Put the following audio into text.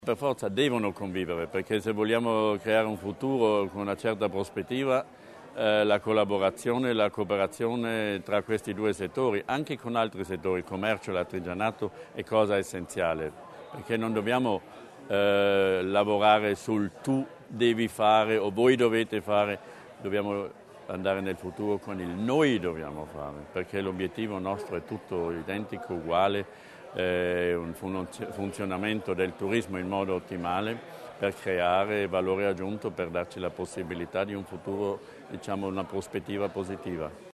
Per forza devono convivere, perché se vogliamo creare un futuro con una certa prospettiva, la collaborazione e la cooperazione tra questi due settori, anche con altri settori, il commercio, l'artigianato, è cosa essenziale, perché non dobbiamo lavorare sul tu devi fare o voi dovete fare, dobbiamo andare nel futuro con il noi dobbiamo fare, perché l'obiettivo nostro è tutto identico, uguale, un funzionamento del turismo in modo ottimale per creare valore aggiunto, per darci la possibilità di un futuro, diciamo, una prospettiva positiva.